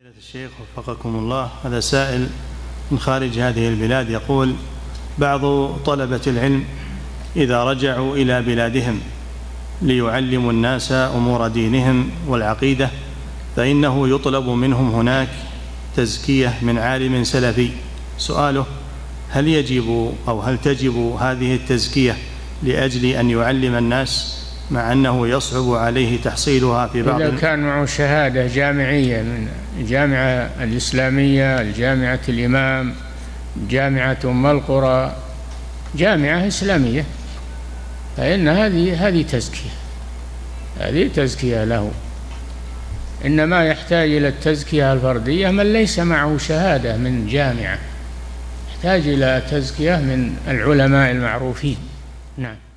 الشيخ وفقكم الله، هذا سائل من خارج هذه البلاد يقول: بعض طلبة العلم إذا رجعوا إلى بلادهم ليعلموا الناس أمور دينهم والعقيدة فإنه يطلب منهم هناك تزكية من عالم سلفي. سؤاله: هل يجب أو هل تجب هذه التزكية لأجل أن يعلم الناس مع أنه يصعب عليه تحصيلها في بعض إذا كان معه شهادة جامعية من الجامعة الإسلامية، الجامعة الإمام، جامعة أم القرى، جامعة إسلامية، فإن هذه تزكية له. إنما يحتاج إلى التزكية الفردية من ليس معه شهادة من جامعة، يحتاج إلى تزكية من العلماء المعروفين. نعم.